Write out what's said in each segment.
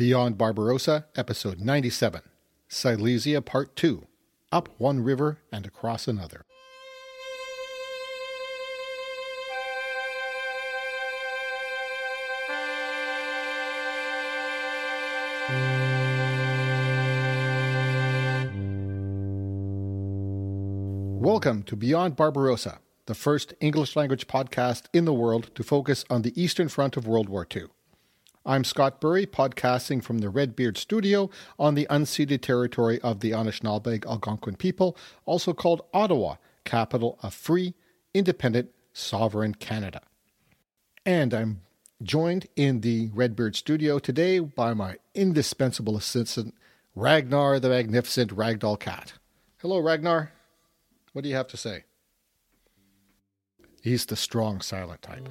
Beyond Barbarossa, Episode 97, Silesia Part 2, Up One River and Across Another. Welcome to Beyond Barbarossa, the first English-language podcast in the world to focus on the Eastern Front of World War II. I'm Scott Burry, podcasting from the Redbeard Studio on the unceded territory of the Anishinaabe Algonquin people, also called Ottawa, capital of free, independent, sovereign Canada. And I'm joined in the Redbeard Studio today by my indispensable assistant, Ragnar the Magnificent Ragdoll Cat. Hello, Ragnar. What do you have to say? He's the strong, silent type.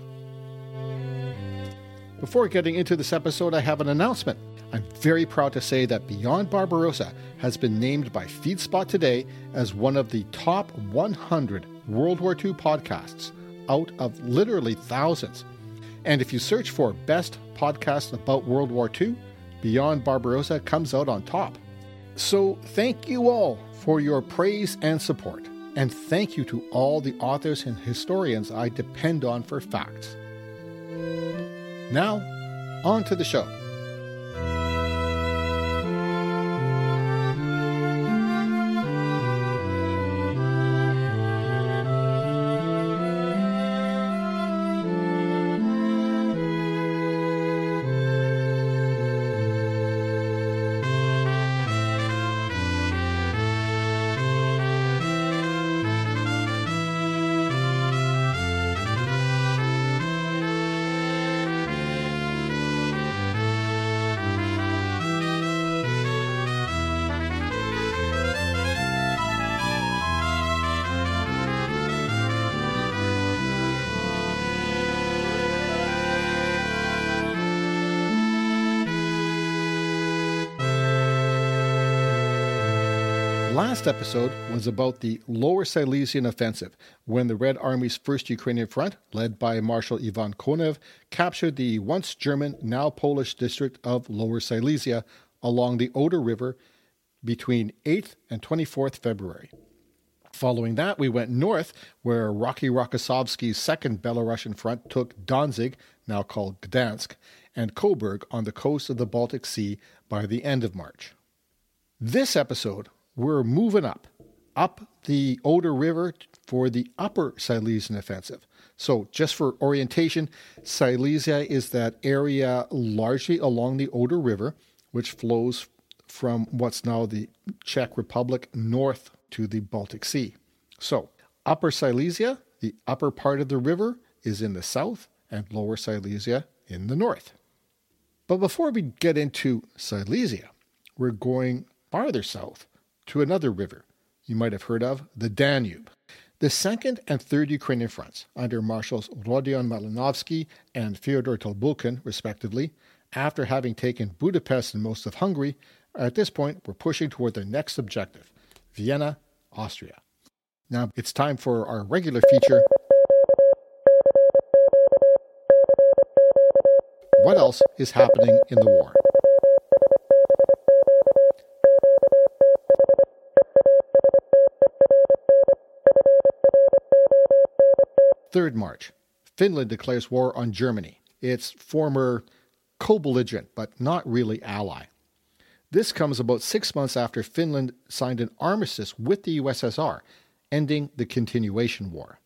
Before getting into this episode, I have an announcement. I'm very proud to say that Beyond Barbarossa has been named by FeedSpot today as one of the top 100 World War II podcasts out of literally thousands. And if you search for Best Podcast About World War II, Beyond Barbarossa comes out on top. So thank you all for your praise and support. And thank you to all the authors and historians I depend on for facts. Now, on to the show. Last episode was about the Lower Silesian Offensive, when the Red Army's 1st Ukrainian Front, led by Marshal Ivan Konev, captured the once German, now Polish district of Lower Silesia along the Oder River between 8th and 24th February. Following that, we went north, where Rocky Rokossovsky's 2nd Belarusian Front took Danzig, now called Gdansk, and Coburg on the coast of the Baltic Sea by the end of March. This episode, we're moving up the Oder River for the Upper Silesian Offensive. So just for orientation, Silesia is that area largely along the Oder River, which flows from what's now the Czech Republic north to the Baltic Sea. So Upper Silesia, the upper part of the river, is in the south, and Lower Silesia in the north. But before we get into Silesia, we're going farther south to another river you might have heard of, the Danube. The 2nd and 3rd Ukrainian fronts, under Marshals Rodion Malinovsky and Fyodor Tolbukin, respectively, after having taken Budapest and most of Hungary, at this point were pushing toward their next objective, Vienna, Austria. Now it's time for our regular feature. What else is happening in the war? Third March. Finland declares war on Germany, its former co-belligerent but not really ally. This comes about 6 months after Finland signed an armistice with the USSR, ending the Continuation War.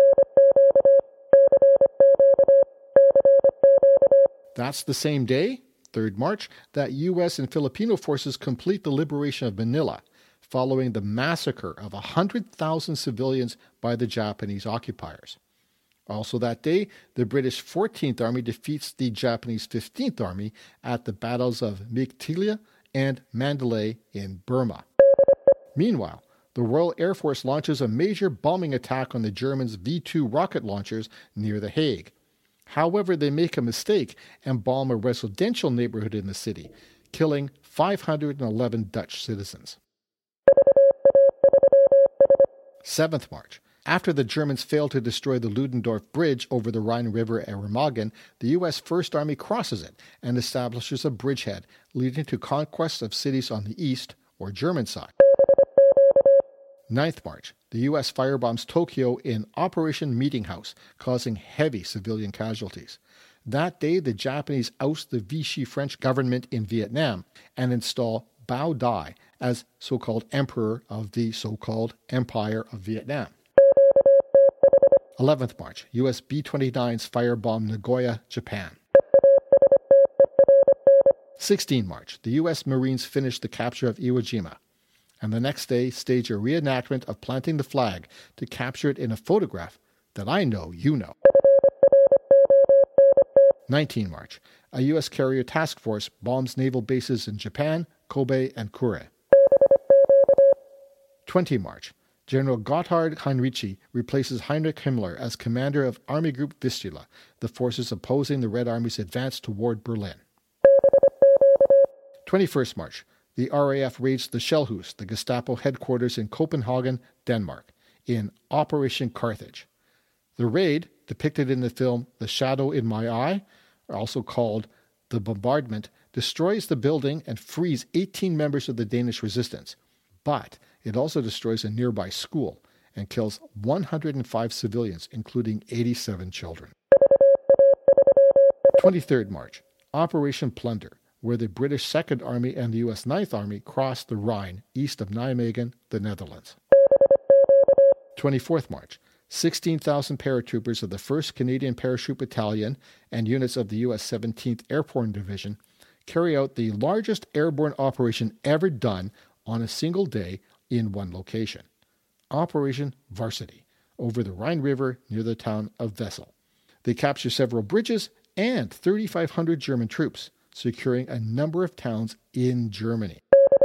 That's the same day, 3rd March, that U.S. and Filipino forces complete the liberation of Manila, following the massacre of 100,000 civilians by the Japanese occupiers. Also that day, the British 14th Army defeats the Japanese 15th Army at the battles of Meiktila and Mandalay in Burma. Meanwhile, the Royal Air Force launches a major bombing attack on the Germans' V-2 rocket launchers near The Hague. However, they make a mistake and bomb a residential neighborhood in the city, killing 511 Dutch citizens. 7th March. After the Germans failed to destroy the Ludendorff Bridge over the Rhine River at Remagen, the U.S. First Army crosses it and establishes a bridgehead, leading to conquests of cities on the east or German side. 9th March, the U.S. firebombs Tokyo in Operation Meeting House, causing heavy civilian casualties. That day, the Japanese oust the Vichy French government in Vietnam and install Bao Dai as so-called emperor of the so-called Empire of Vietnam. 11th March, U.S. B-29s firebomb Nagoya, Japan. 16 March, the U.S. Marines finished the capture of Iwo Jima, and the next day stage a reenactment of planting the flag to capture it in a photograph that I know you know. 19 March, a U.S. carrier task force bombs naval bases in Japan, Kobe, and Kure. 20 March, General Gotthard Heinrici replaces Heinrich Himmler as commander of Army Group Vistula, the forces opposing the Red Army's advance toward Berlin. 21st March, the RAF raids the Shellhus, the Gestapo headquarters in Copenhagen, Denmark, in Operation Carthage. The raid, depicted in the film The Shadow in My Eye, also called The Bombardment, destroys the building and frees 18 members of the Danish resistance. But it also destroys a nearby school and kills 105 civilians, including 87 children. 23rd March, Operation Plunder, where the British Second Army and the U.S. Ninth Army crossed the Rhine east of Nijmegen, the Netherlands. 24th March, 16,000 paratroopers of the 1st Canadian Parachute Battalion and units of the U.S. 17th Airborne Division carry out the largest airborne operation ever done on a single day in one location. Operation Varsity, over the Rhine River near the town of Wesel. They capture several bridges and 3,500 German troops, securing a number of towns in Germany.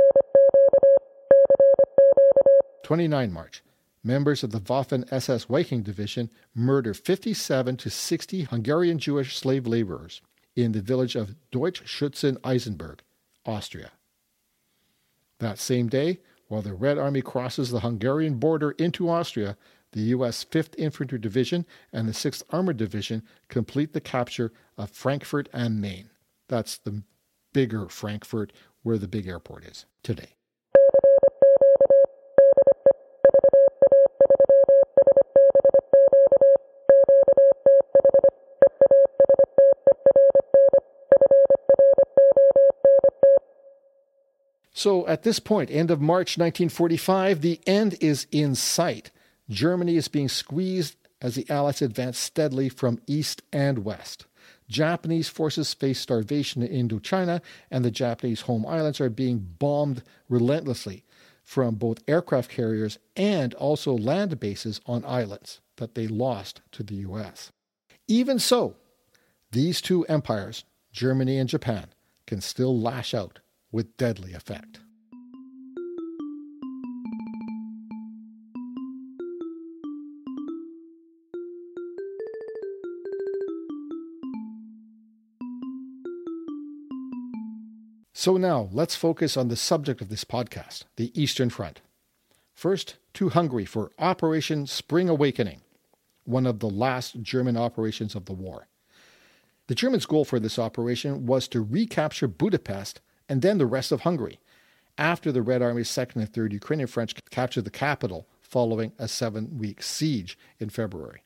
29 March, members of the Waffen-SS Viking Division murder 57 to 60 Hungarian Jewish slave laborers in the village of Deutsch-Schützen-Eisenberg, Austria. That same day, while the Red Army crosses the Hungarian border into Austria, the U.S. 5th Infantry Division and the 6th Armored Division complete the capture of Frankfurt am Main. That's the bigger Frankfurt, where the big airport is today. So at this point, end of March 1945, the end is in sight. Germany is being squeezed as the Allies advance steadily from east and west. Japanese forces face starvation in Indochina, and the Japanese home islands are being bombed relentlessly from both aircraft carriers and also land bases on islands that they lost to the U.S. Even so, these two empires, Germany and Japan, can still lash out with deadly effect. So now, let's focus on the subject of this podcast, the Eastern Front. First, to Hungary for Operation Spring Awakening, one of the last German operations of the war. The Germans' goal for this operation was to recapture Budapest and then the rest of Hungary, after the Red Army's 2nd and 3rd Ukrainian French captured the capital following a 7-week siege in February.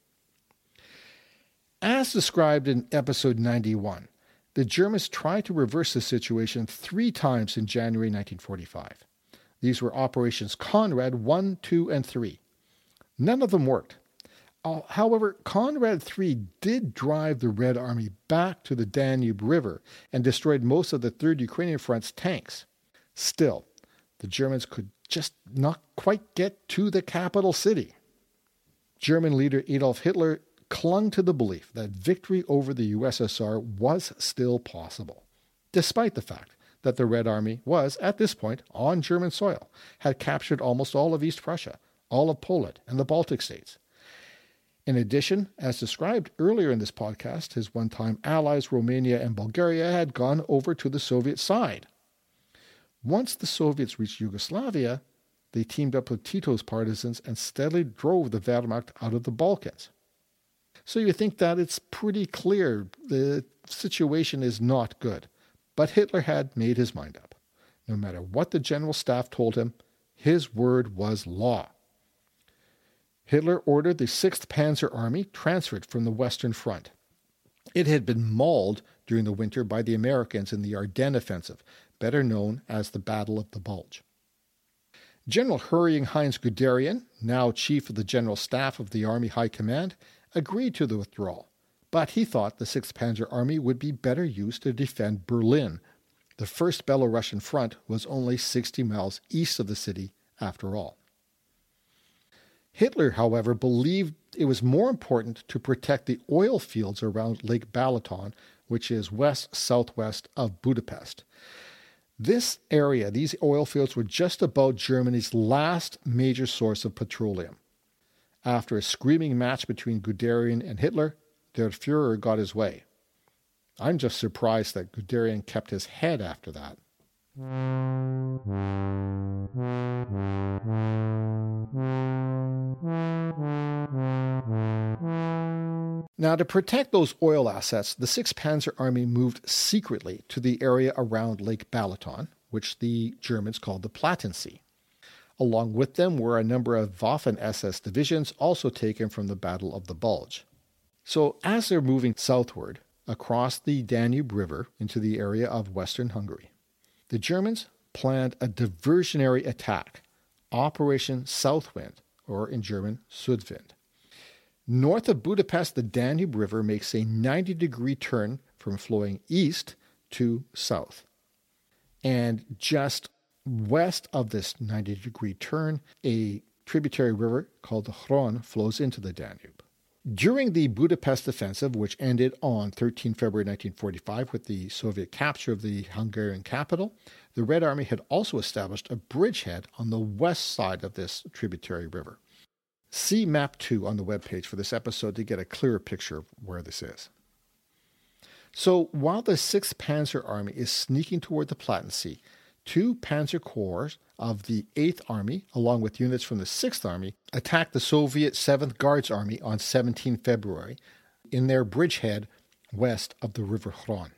As described in episode 91, the Germans tried to reverse the situation 3 times in January 1945. These were Operations Conrad 1, 2, and 3. None of them worked. However, Conrad 3 did drive the Red Army back to the Danube River and destroyed most of the 3rd Ukrainian Front's tanks. Still, the Germans could just not quite get to the capital city. German leader Adolf Hitler clung to the belief that victory over the USSR was still possible, despite the fact that the Red Army was, at this point, on German soil, had captured almost all of East Prussia, all of Poland, and the Baltic states. In addition, as described earlier in this podcast, his one-time allies Romania and Bulgaria had gone over to the Soviet side. Once the Soviets reached Yugoslavia, they teamed up with Tito's partisans and steadily drove the Wehrmacht out of the Balkans. So you think that it's pretty clear the situation is not good. But Hitler had made his mind up. No matter what the General Staff told him, his word was law. Hitler ordered the 6th Panzer Army transferred from the Western Front. It had been mauled during the winter by the Americans in the Ardennes Offensive, better known as the Battle of the Bulge. General Hurrying Heinz Guderian, now Chief of the General Staff of the Army High Command, agreed to the withdrawal, but he thought the 6th Panzer Army would be better used to defend Berlin. The First Belarusian Front was only 60 miles east of the city, after all. Hitler, however, believed it was more important to protect the oil fields around Lake Balaton, which is west-southwest of Budapest. This area, these oil fields, were just about Germany's last major source of petroleum. After a screaming match between Guderian and Hitler, der Führer got his way. I'm just surprised that Guderian kept his head after that. Now, to protect those oil assets, the 6th Panzer Army moved secretly to the area around Lake Balaton, which the Germans called the Plattensee. Along with them were a number of Waffen-SS divisions also taken from the Battle of the Bulge. So as they're moving southward across the Danube River into the area of western Hungary, the Germans planned a diversionary attack, Operation Southwind, or in German, Südwind. North of Budapest, the Danube River makes a 90-degree turn from flowing east to south. And just west of this 90-degree turn, a tributary river called the Hron flows into the Danube. During the Budapest offensive, which ended on 13 February 1945 with the Soviet capture of the Hungarian capital, the Red Army had also established a bridgehead on the west side of this tributary river. See Map 2 on the webpage for this episode to get a clearer picture of where this is. So while the 6th Panzer Army is sneaking toward the Plattensee, 2 Panzer Corps of the 8th Army, along with units from the 6th Army, attacked the Soviet 7th Guards Army on 17 February in their bridgehead west of the River Hron.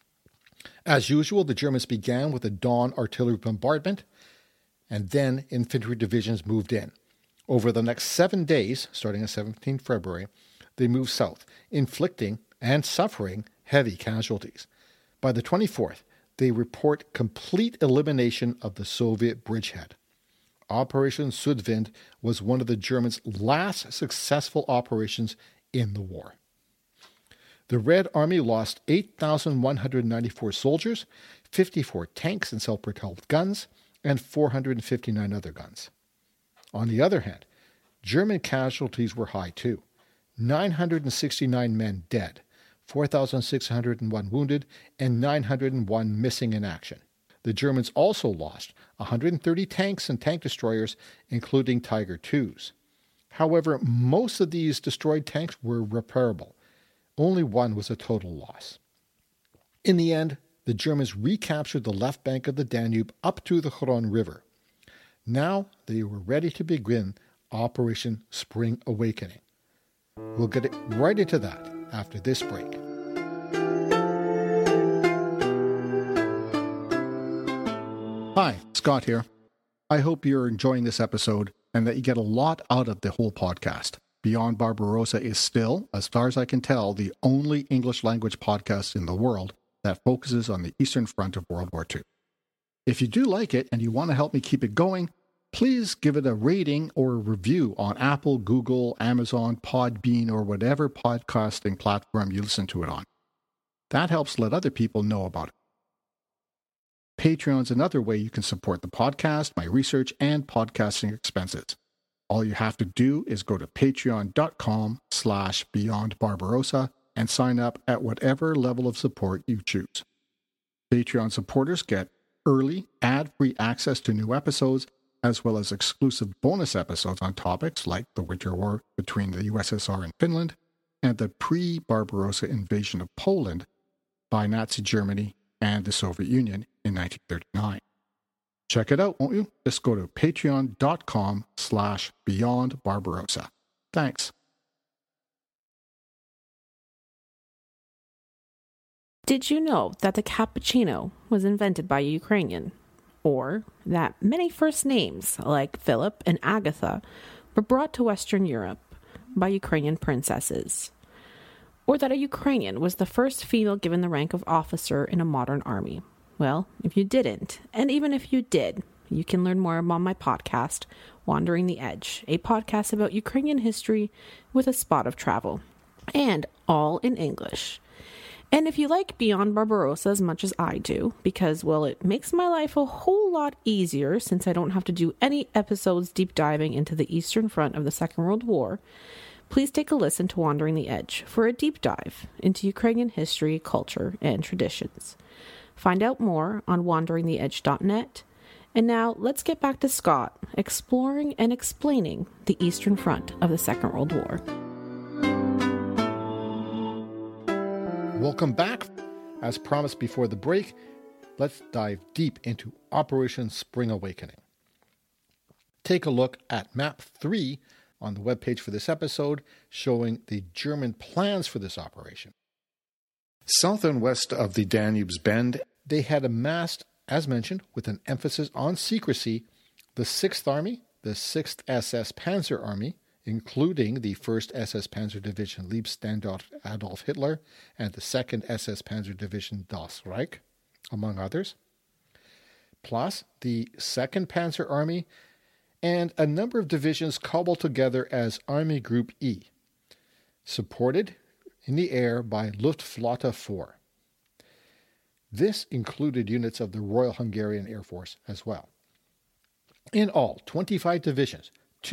As usual, the Germans began with a dawn artillery bombardment, and then infantry divisions moved in. Over the next 7 days, starting on 17 February, they moved south, inflicting and suffering heavy casualties. By the 24th, they report complete elimination of the Soviet bridgehead. Operation Südwind was one of the Germans' last successful operations in the war. The Red Army lost 8,194 soldiers, 54 tanks and self-propelled guns, and 459 other guns. On the other hand, German casualties were high too. 969 men dead, 4,601 wounded, and 901 missing in action. The Germans also lost 130 tanks and tank destroyers, including Tiger IIs. However, most of these destroyed tanks were repairable. Only one was a total loss. In the end, the Germans recaptured the left bank of the Danube up to the Hron River. Now they were ready to begin Operation Spring Awakening. We'll get right into that after this break. Hi, Scott here. I hope you're enjoying this episode and that you get a lot out of the whole podcast. Beyond Barbarossa is still, as far as I can tell, the only English language podcast in the world that focuses on the Eastern Front of World War II. If you do like it and you want to help me keep it going, please give it a rating or a review on Apple, Google, Amazon, Podbean, or whatever podcasting platform you listen to it on. That helps let other people know about it. Patreon's another way you can support the podcast, my research, and podcasting expenses. All you have to do is go to patreon.com/beyondbarbarossa and sign up at whatever level of support you choose. Patreon supporters get early, ad-free access to new episodes, as well as exclusive bonus episodes on topics like the Winter War between the USSR and Finland and the pre-Barbarossa invasion of Poland by Nazi Germany and the Soviet Union in 1939. Check it out, won't you? Just go to patreon.com/beyondbarbarossa. Thanks. Did you know that the cappuccino was invented by a Ukrainian? Or that many first names, like Philip and Agatha, were brought to Western Europe by Ukrainian princesses? Or that a Ukrainian was the first female given the rank of officer in a modern army? Well, if you didn't, and even if you did, you can learn more on my podcast, Wandering the Edge, a podcast about Ukrainian history with a spot of travel, and all in English. And if you like Beyond Barbarossa as much as I do, because, well, it makes my life a whole lot easier since I don't have to do any episodes deep diving into the Eastern Front of the Second World War, please take a listen to Wandering the Edge for a deep dive into Ukrainian history, culture, and traditions. Find out more on wanderingtheedge.net. And now let's get back to Scott exploring and explaining the Eastern Front of the Second World War. Welcome back. As promised before the break, let's dive deep into Operation Spring Awakening. Take a look at map 3 on the webpage for this episode, showing the German plans for this operation. South and west of the Danube's Bend, they had amassed, as mentioned, with an emphasis on secrecy, the 6th Army, the 6th SS Panzer Army, including the 1st SS Panzer Division Leibstandarte Adolf Hitler and the 2nd SS Panzer Division Das Reich, among others, plus the 2nd Panzer Army and a number of divisions cobbled together as Army Group E, supported in the air by Luftflotte 4. This included units of the Royal Hungarian Air Force as well. In all, 25 divisions,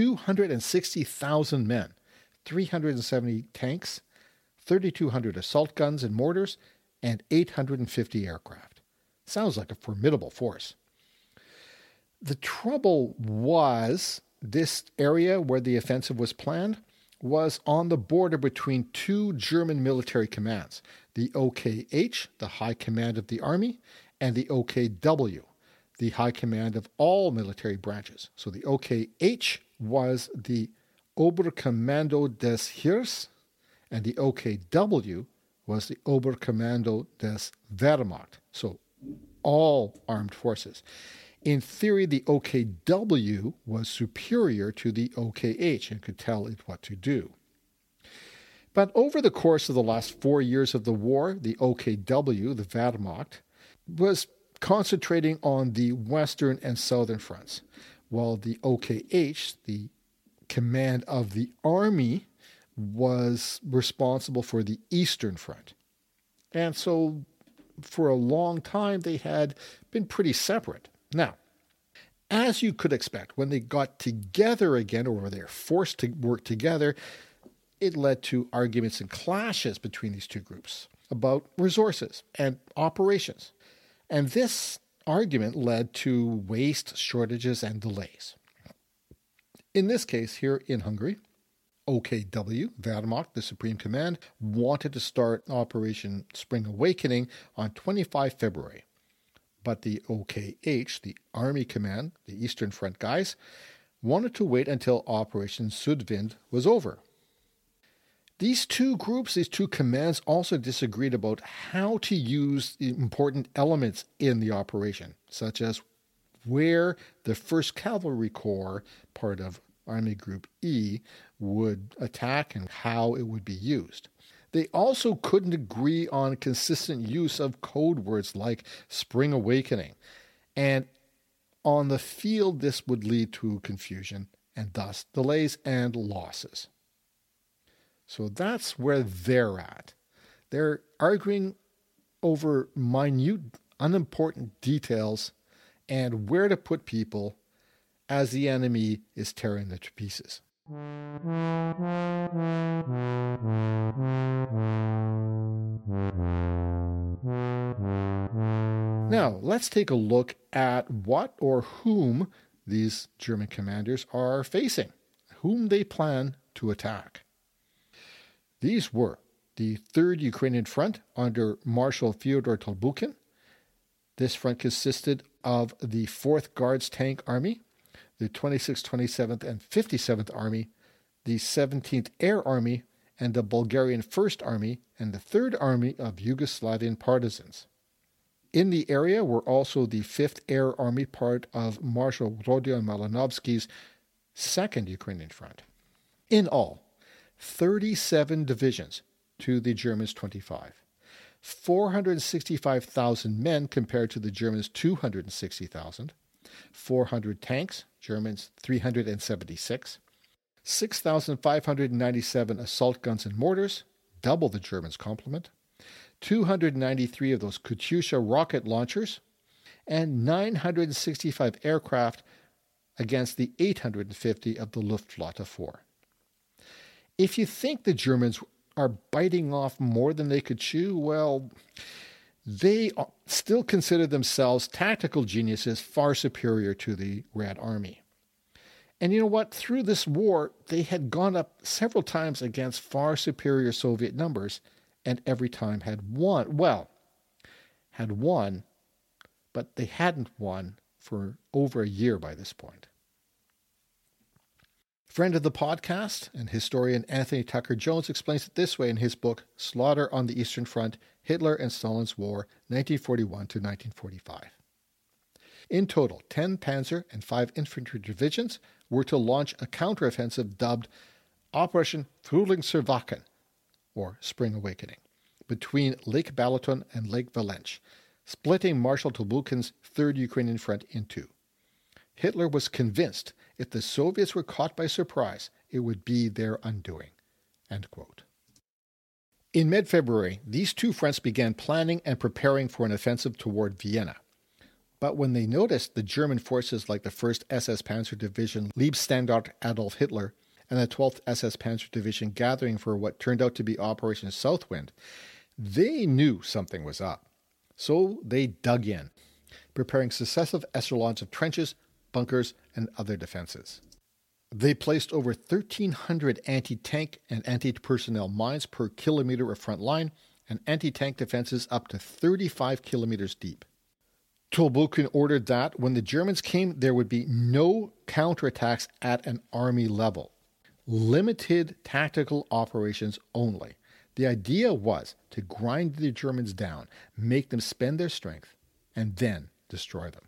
260,000 men, 370 tanks, 3,200 assault guns and mortars, and 850 aircraft. Sounds like a formidable force. The trouble was, this area where the offensive was planned was on the border between two German military commands, the OKH, the High Command of the Army, and the OKW, the High Command of all military branches. So the OKH was the Oberkommando des Heers, and the OKW was the Oberkommando des Wehrmacht, so all armed forces. In theory, the OKW was superior to the OKH and could tell it what to do. But over the course of the last 4 years of the war, the OKW, the Wehrmacht, was concentrating on the western and southern fronts, while the OKH, the command of the army, was responsible for the eastern front. And so for a long time, they had been pretty separate. Now, as you could expect, when they got together again, or they were forced to work together, it led to arguments and clashes between these two groups about resources and operations. And this argument led to waste, shortages, and delays. In this case, here in Hungary, OKW, Wehrmacht, the Supreme Command, wanted to start Operation Spring Awakening on 25 February. But the OKH, the Army Command, the Eastern Front guys, wanted to wait until Operation Südwind was over. These two groups, these two commands, also disagreed about how to use the important elements in the operation, such as where the 1st Cavalry Corps, part of Army Group E, would attack and how it would be used. They also couldn't agree on consistent use of code words like Spring Awakening. And on the field, this would lead to confusion and thus delays and losses. So that's where they're at. They're arguing over minute, unimportant details and where to put people as the enemy is tearing them to pieces. Now, let's take a look at what or whom these German commanders are facing, whom they plan to attack. These were the 3rd Ukrainian Front under Marshal Fyodor Tolbukin, This front consisted of the 4th Guards Tank Army, the 26th, 27th, and 57th Army, the 17th Air Army, and the Bulgarian 1st Army, and the 3rd Army of Yugoslavian Partisans. In the area were also the 5th Air Army, part of Marshal Rodion Malinovsky's 2nd Ukrainian Front. In all, 37 divisions to the Germans' 25. 465,000 men compared to the Germans' 260,000. 400 tanks, Germans 376. 6,597 assault guns and mortars, double the Germans' complement. 293 of those Katyusha rocket launchers, and 965 aircraft against the 850 of the Luftwaffe 4. If you think the Germans are biting off more than they could chew, well, they still consider themselves tactical geniuses far superior to the Red Army. And you know what? Through this war, they had gone up several times against far superior Soviet numbers, and every time had won. Well, had won, but they hadn't won for over a year by this point. Friend of the podcast and historian Anthony Tucker Jones explains it this way in his book, Slaughter on the Eastern Front, Hitler and Stalin's War, 1941 to 1945. In total, 10 panzer and 5 infantry divisions were to launch a counteroffensive dubbed Operation Frühlingserwachen, or Spring Awakening, between Lake Balaton and Lake Valench, splitting Marshal Tolbukin's 3rd Ukrainian Front in two. Hitler was convinced if the Soviets were caught by surprise, it would be their undoing. End quote. In mid-February, these two fronts began planning and preparing for an offensive toward Vienna. But when they noticed the German forces like the 1st SS Panzer Division Leibstandarte Adolf Hitler and the 12th SS Panzer Division gathering for what turned out to be Operation Southwind, they knew something was up. So they dug in, preparing successive echelons of trenches, bunkers, and other defenses. They placed over 1,300 anti-tank and anti-personnel mines per kilometer of front line and anti-tank defenses up to 35 kilometers deep. Tolbukin ordered that when the Germans came, there would be no counterattacks at an army level. Limited tactical operations only. The idea was to grind the Germans down, make them spend their strength, and then destroy them.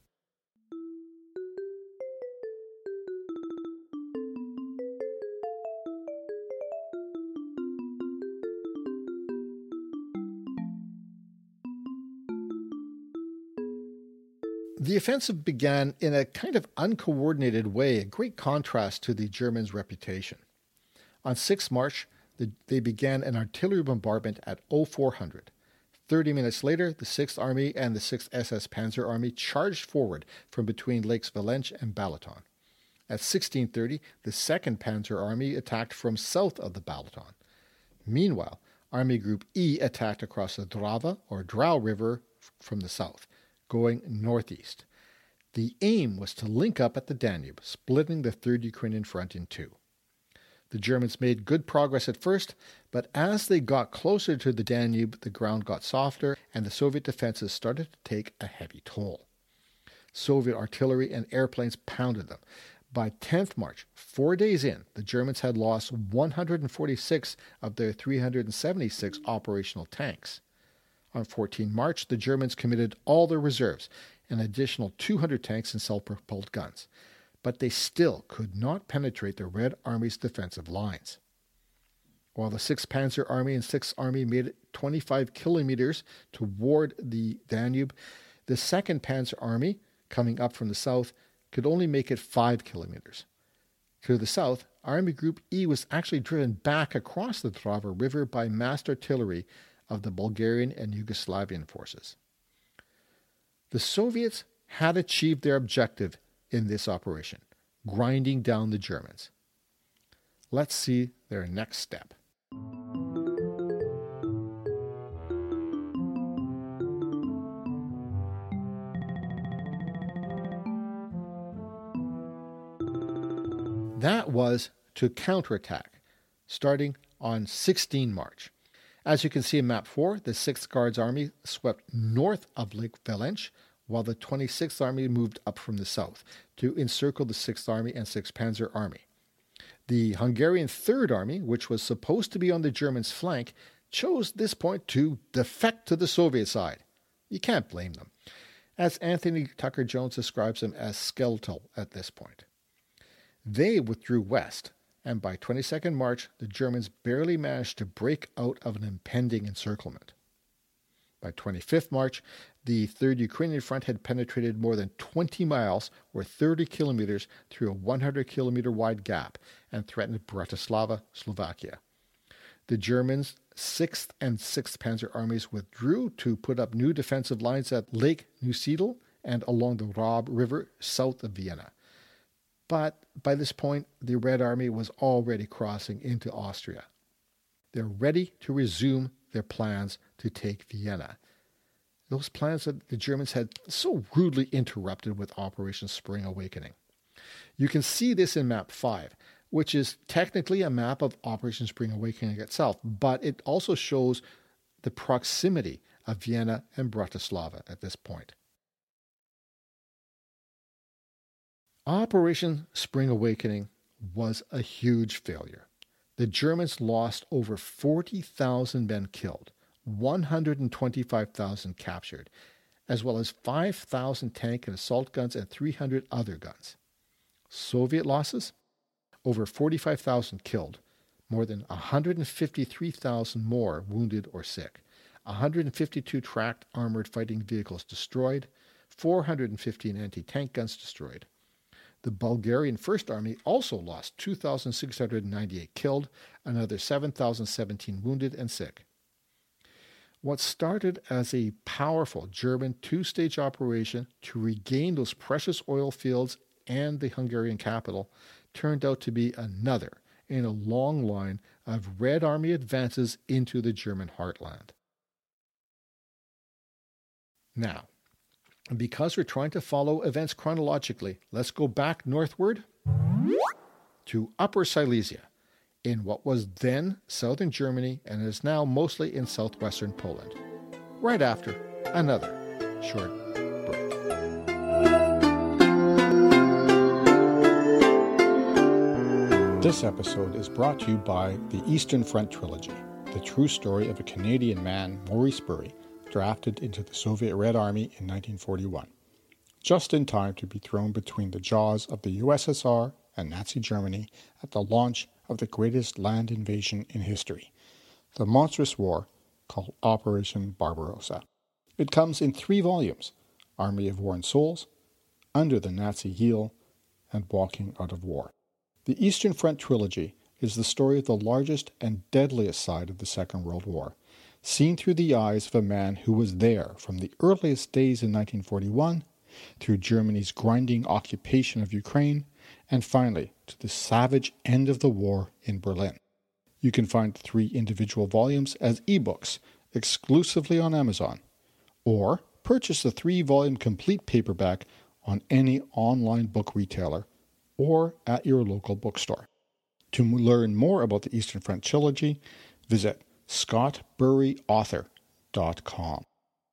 The offensive began in a kind of uncoordinated way, a great contrast to the Germans' reputation. On 6 March, they began an artillery bombardment at 0400. 30 minutes later, the 6th Army and the 6th SS Panzer Army charged forward from between Lakes Valench and Balaton. At 1630, the 2nd Panzer Army attacked from south of the Balaton. Meanwhile, Army Group E attacked across the Drava or Drau River from the south, going northeast. The aim was to link up at the Danube, splitting the 3rd Ukrainian Front in two. The Germans made good progress at first, but as they got closer to the Danube, the ground got softer and the Soviet defenses started to take a heavy toll. Soviet artillery and airplanes pounded them. By 10th March, 4 days in, the Germans had lost 146 of their 376 operational tanks. On 14 March, the Germans committed all their reserves, an additional 200 tanks and self-propelled guns. But they still could not penetrate the Red Army's defensive lines. While the 6th Panzer Army and 6th Army made it 25 kilometers toward the Danube, the 2nd Panzer Army, coming up from the south, could only make it 5 kilometers. To the south, Army Group E was actually driven back across the Drava River by massed artillery of the Bulgarian and Yugoslavian forces. The Soviets had achieved their objective in this operation, grinding down the Germans. Let's see their next step. That was to counterattack, starting on 16 March. As you can see in Map 4, the 6th Guards Army swept north of Lake Valench, while the 26th Army moved up from the south to encircle the 6th Army and 6th Panzer Army. The Hungarian Third Army, which was supposed to be on the Germans' flank, chose this point to defect to the Soviet side. You can't blame them, as Anthony Tucker Jones describes them as skeletal at this point. They withdrew west, and by 22nd March, the Germans barely managed to break out of an impending encirclement. By 25th March, the 3rd Ukrainian Front had penetrated more than 20 miles or 30 kilometers through a 100-kilometer wide gap and threatened Bratislava, Slovakia. The Germans' 6th and 6th Panzer Armies withdrew to put up new defensive lines at Lake Neusiedl and along the Raab River south of Vienna. But by this point, the Red Army was already crossing into Austria. They're ready to resume their plans to take Vienna. Those plans that the Germans had so rudely interrupted with Operation Spring Awakening. You can see this in Map 5, which is technically a map of Operation Spring Awakening itself, but it also shows the proximity of Vienna and Bratislava at this point. Operation Spring Awakening was a huge failure. The Germans lost over 40,000 men killed, 125,000 captured, as well as 5,000 tank and assault guns and 300 other guns. Soviet losses? Over 45,000 killed, more than 153,000 more wounded or sick, 152 tracked armored fighting vehicles destroyed, 415 anti-tank guns destroyed. The Bulgarian First Army also lost 2,698 killed, another 7,017 wounded and sick. What started as a powerful German two-stage operation to regain those precious oil fields and the Hungarian capital turned out to be another in a long line of Red Army advances into the German heartland. Now, because we're trying to follow events chronologically, let's go back northward to Upper Silesia, in what was then southern Germany and is now mostly in southwestern Poland, right after another short break. This episode is brought to you by the Eastern Front Trilogy, the true story of a Canadian man, Maurice Bury, drafted into the Soviet Red Army in 1941, just in time to be thrown between the jaws of the USSR and Nazi Germany at the launch of the greatest land invasion in history, the monstrous war called Operation Barbarossa. It comes in 3 volumes, Army of War and Souls, Under the Nazi Heel, and Walking Out of War. The Eastern Front Trilogy is the story of the largest and deadliest side of the Second World War, seen through the eyes of a man who was there from the earliest days in 1941, through Germany's grinding occupation of Ukraine, and finally to the savage end of the war in Berlin. You can find 3 individual volumes as ebooks exclusively on Amazon, or purchase the 3-volume complete paperback on any online book retailer or at your local bookstore. To learn more about the Eastern Front Trilogy, visit scottburyauthor.com.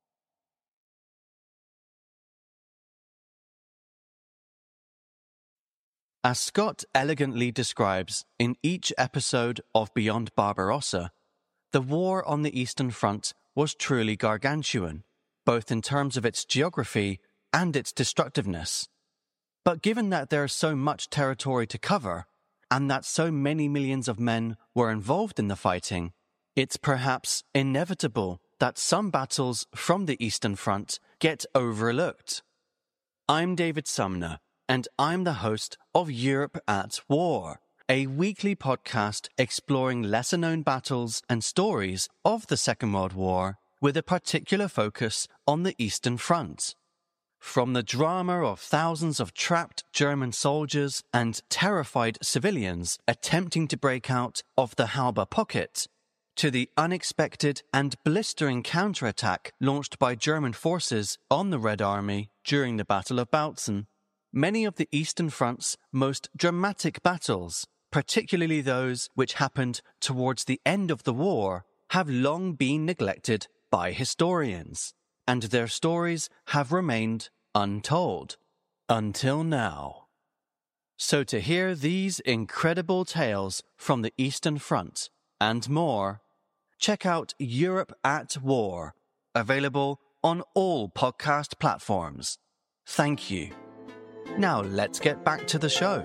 As Scott elegantly describes in each episode of Beyond Barbarossa, the war on the Eastern Front was truly gargantuan, both in terms of its geography and its destructiveness. But given that there is so much territory to cover, and that so many millions of men were involved in the fighting, it's perhaps inevitable that some battles from the Eastern Front get overlooked. I'm David Sumner, and I'm the host of Europe at War, a weekly podcast exploring lesser-known battles and stories of the Second World War with a particular focus on the Eastern Front. From the drama of thousands of trapped German soldiers and terrified civilians attempting to break out of the Halbe pocket, to the unexpected and blistering counterattack launched by German forces on the Red Army during the Battle of Bautzen, many of the Eastern Front's most dramatic battles, particularly those which happened towards the end of the war, have long been neglected by historians. and their stories have remained untold until now. So to hear these incredible tales from the Eastern Front and more, check out Europe at War, available on all podcast platforms. Thank you. Now let's get back to the show.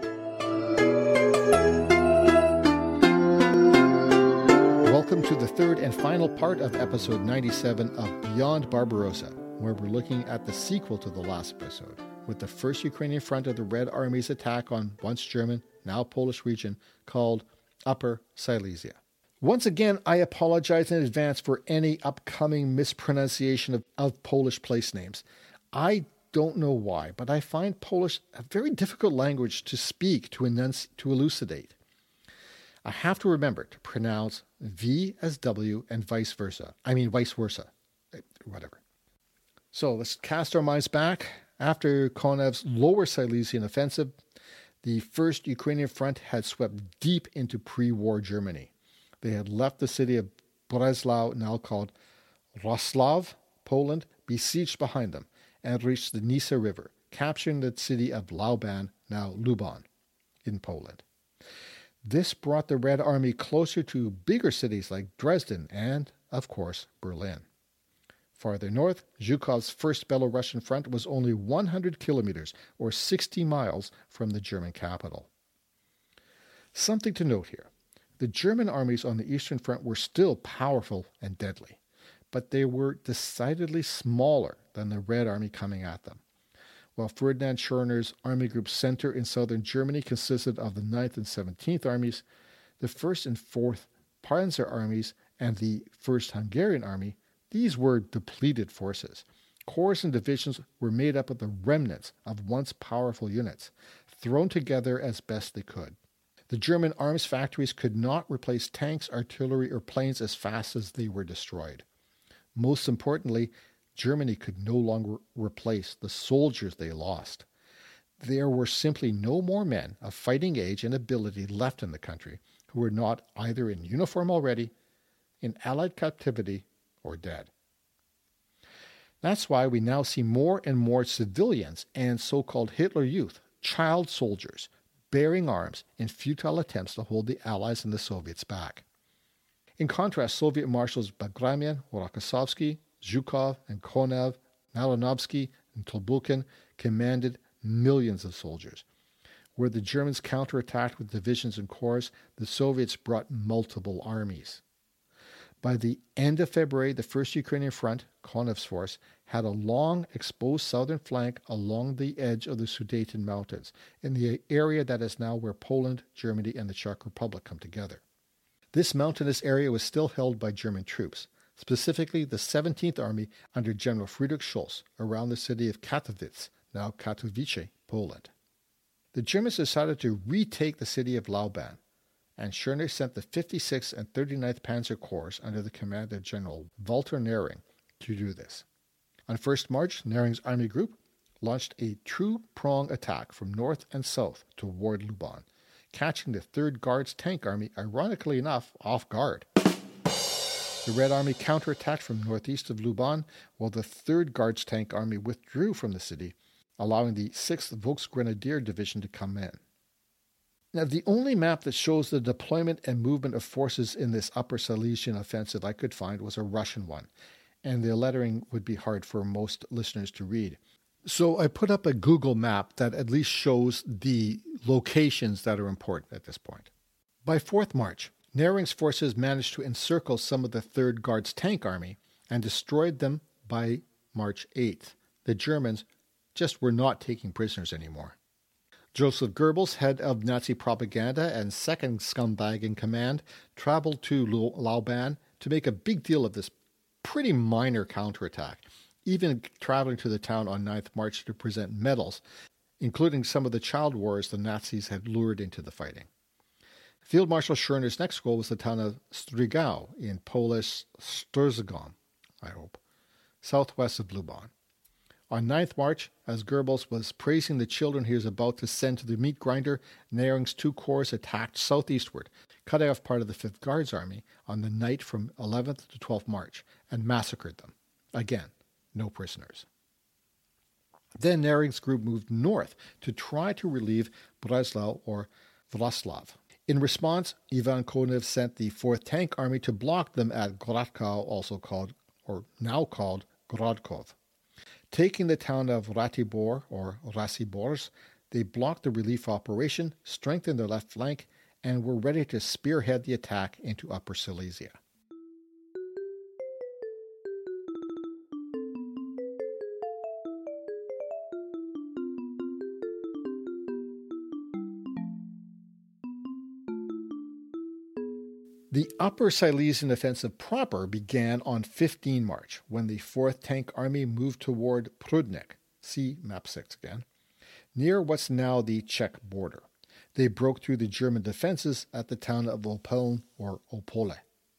Welcome to the third and final part of episode 97 of Beyond Barbarossa, where we're looking at the sequel to the last episode, with the first Ukrainian front of the Red Army's attack on once German, now Polish region called Upper Silesia. Once again, I apologize in advance for any upcoming mispronunciation of Polish place names. I don't know why, but I find Polish a very difficult language to speak, to elucidate. I have to remember to pronounce V as W and vice versa. Whatever. So let's cast our minds back. After Konev's Lower Silesian offensive, the first Ukrainian front had swept deep into pre-war Germany. They had left the city of Breslau, now called Roslav, Poland, besieged behind them, and reached the Nisa River, capturing the city of Lauban, now Luban, in Poland. This brought the Red Army closer to bigger cities like Dresden and, of course, Berlin. Farther north, Zhukov's first Belarusian front was only 100 kilometers, or 60 miles, from the German capital. Something to note here. The German armies on the Eastern Front were still powerful and deadly, but they were decidedly smaller than the Red Army coming at them. While Ferdinand Schörner's Army Group Center in southern Germany consisted of the 9th and 17th Armies, the 1st and 4th Panzer Armies, and the 1st Hungarian Army, these were depleted forces. Corps and divisions were made up of the remnants of once powerful units, thrown together as best they could. The German arms factories could not replace tanks, artillery, or planes as fast as they were destroyed. Most importantly, Germany could no longer replace the soldiers they lost. There were simply no more men of fighting age and ability left in the country who were not either in uniform already, in Allied captivity, or dead. That's why we now see more and more civilians and so-called Hitler Youth, child soldiers, bearing arms in futile attempts to hold the Allies and the Soviets back. In contrast, Soviet marshals Bagramian, Rokossovsky, Zhukov, and Konev, Malinovsky, and Tolbukin commanded millions of soldiers. Where the Germans counterattacked with divisions and corps, the Soviets brought multiple armies. By the end of February, the First Ukrainian Front, Konev's force, had a long, exposed southern flank along the edge of the Sudeten Mountains, in the area that is now where Poland, Germany, and the Czech Republic come together. This mountainous area was still held by German troops, specifically the 17th Army under General Friedrich Schulz, around the city of Katowice, now Katowice, Poland. The Germans decided to retake the city of Lauban, and Schörner sent the 56th and 39th Panzer Corps under the command of General Walter Nering to do this. On 1st March, Nering's army group launched a two-prong attack from north and south toward Luban, catching the 3rd Guards Tank Army, ironically enough, off guard. The Red Army counterattacked from northeast of Luban, while the 3rd Guards Tank Army withdrew from the city, allowing the 6th Volksgrenadier Division to come in. Now, the only map that shows the deployment and movement of forces in this Upper Silesian offensive I could find was a Russian one, and the lettering would be hard for most listeners to read. So I put up a Google map that at least shows the locations that are important at this point. By 4th March, Nering's forces managed to encircle some of the 3rd Guards Tank Army and destroyed them by March 8th. The Germans just were not taking prisoners anymore. Joseph Goebbels, head of Nazi propaganda and second scumbag in command, traveled to Lauban to make a big deal of this pretty minor counterattack, even traveling to the town on 9th March to present medals, including some of the child warriors the Nazis had lured into the fighting. Field Marshal Schörner's next goal was the town of Strygau in Polish Szczergom, southwest of Luban. On 9th March, as Goebbels was praising the children he was about to send to the meat grinder, Nering's 2 corps attacked southeastward, cutting off part of the 5th Guards Army on the night from 11th to 12th March, and massacred them. Again, no prisoners. Then Nering's group moved north to try to relieve Breslau or Wroclaw. In response, Ivan Konev sent the 4th Tank Army to block them at Grodkow, now called Grodkov. Taking the town of Ratibor or Rasiborz, they blocked the relief operation, strengthened their left flank, and were ready to spearhead the attack into Upper Silesia. The Upper Silesian offensive proper began on 15 March, when the 4th Tank Army moved toward Prudnik, see map 6 again, near what's now the Czech border. They broke through the German defenses at the town of Opoln or Opole.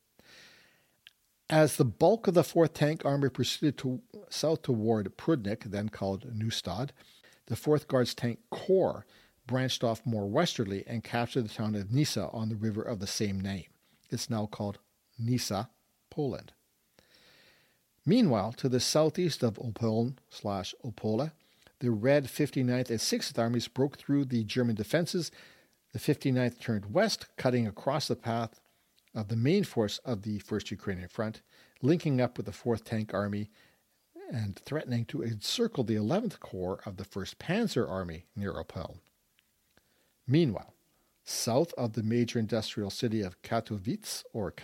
As the bulk of the 4th Tank Army proceeded south toward Prudnik, then called Neustadt, the 4th Guards Tank Corps branched off more westerly and captured the town of Nysa on the river of the same name. It's now called Nysa, Poland. Meanwhile, to the southeast of Opoln/Opole, the Red 59th and 6th Armies broke through the German defenses. The 59th turned west, cutting across the path of the main force of the 1st Ukrainian Front, linking up with the 4th Tank Army and threatening to encircle the 11th Corps of the 1st Panzer Army near Opoln. Meanwhile, south of the major industrial city of Katowice,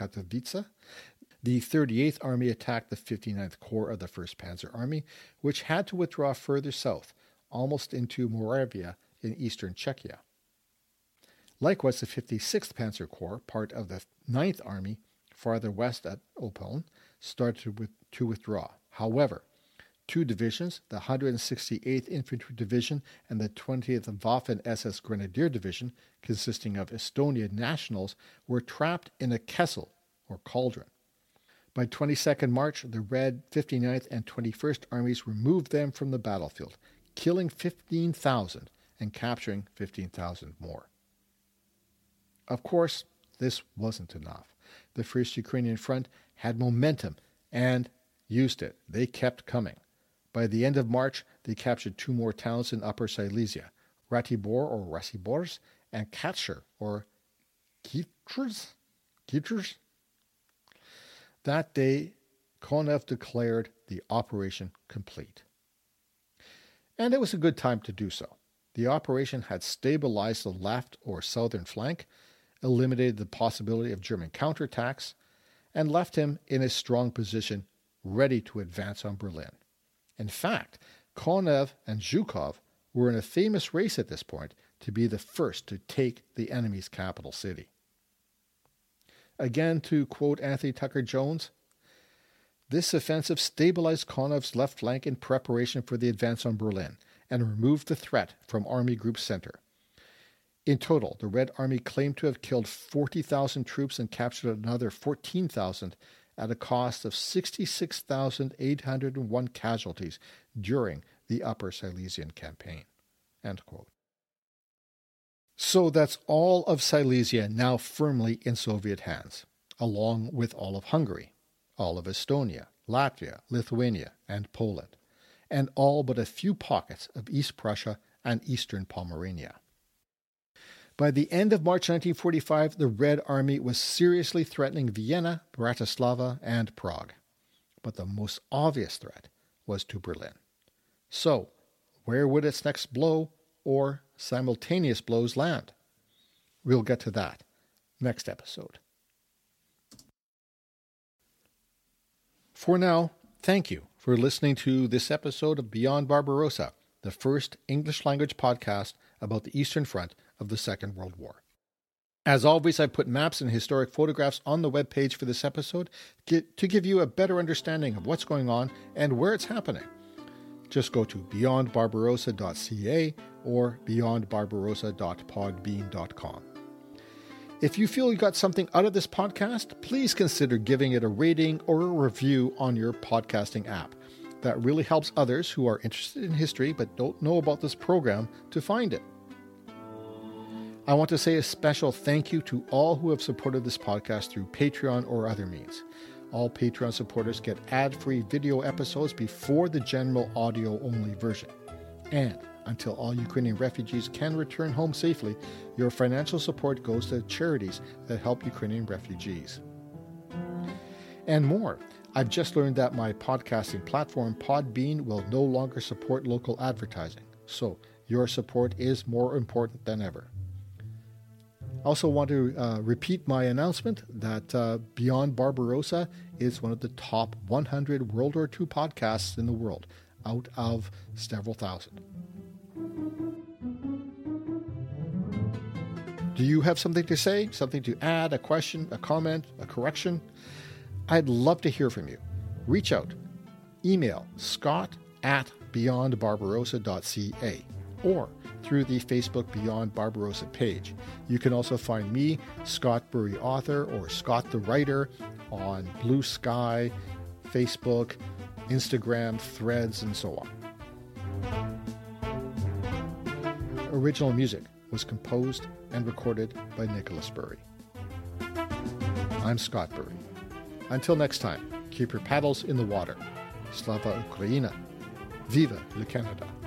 the 38th Army attacked the 59th Corps of the 1st Panzer Army, which had to withdraw further south, almost into Moravia in eastern Czechia. Likewise, the 56th Panzer Corps, part of the 9th Army, farther west at Opoln, started to withdraw. However, 2 divisions, the 168th Infantry Division and the 20th Waffen-SS Grenadier Division, consisting of Estonian nationals, were trapped in a kessel, or cauldron. By 22nd March, the Red 59th and 21st Armies removed them from the battlefield, killing 15,000 and capturing 15,000 more. Of course, this wasn't enough. The 1st Ukrainian Front had momentum and used it. They kept coming. By the end of March, they captured 2 more towns in Upper Silesia, Ratibor or Rasiborz, and Katscher or Kieters. That day, Konev declared the operation complete. And it was a good time to do so. The operation had stabilized the left or southern flank, eliminated the possibility of German counterattacks, and left him in a strong position, ready to advance on Berlin. In fact, Konev and Zhukov were in a famous race at this point to be the first to take the enemy's capital city. Again, to quote Anthony Tucker-Jones, this offensive stabilized Konev's left flank in preparation for the advance on Berlin and removed the threat from Army Group Center. In total, the Red Army claimed to have killed 40,000 troops and captured another 14,000 at a cost of 66,801 casualties during the Upper Silesian campaign. End quote. So that's all of Silesia now firmly in Soviet hands, along with all of Hungary, all of Estonia, Latvia, Lithuania, and Poland, and all but a few pockets of East Prussia and eastern Pomerania. By the end of March 1945, the Red Army was seriously threatening Vienna, Bratislava, and Prague. But the most obvious threat was to Berlin. So, where would its next blow or simultaneous blows land? We'll get to that next episode. For now, thank you for listening to this episode of Beyond Barbarossa, the first English-language podcast about the Eastern Front of the Second World War. As always, I put maps and historic photographs on the webpage for this episode to give you a better understanding of what's going on and where it's happening. Just go to beyondbarbarossa.ca or beyondbarbarossa.podbean.com. If you feel you got something out of this podcast, please consider giving it a rating or a review on your podcasting app. That really helps others who are interested in history but don't know about this program to find it. I want to say a special thank you to all who have supported this podcast through Patreon or other means. All Patreon supporters get ad-free video episodes before the general audio-only version. And until all Ukrainian refugees can return home safely, your financial support goes to charities that help Ukrainian refugees. And more. I've just learned that my podcasting platform, Podbean, will no longer support local advertising. So your support is more important than ever. I also want to repeat my announcement that Beyond Barbarossa is one of the top 100 World War II podcasts in the world, out of several thousand. Do you have something to say, something to add, a question, a comment, a correction? I'd love to hear from you. Reach out. Email scott@beyondbarbarossa.ca or through the Facebook Beyond Barbarossa page. You can also find me, Scott Burry Author, or Scott the Writer on Blue Sky, Facebook, Instagram, Threads, and so on. Original music was composed and recorded by Nicholas Burry. I'm Scott Burry. Until next time, keep your paddles in the water. Slava Ukraina. Viva le Canada.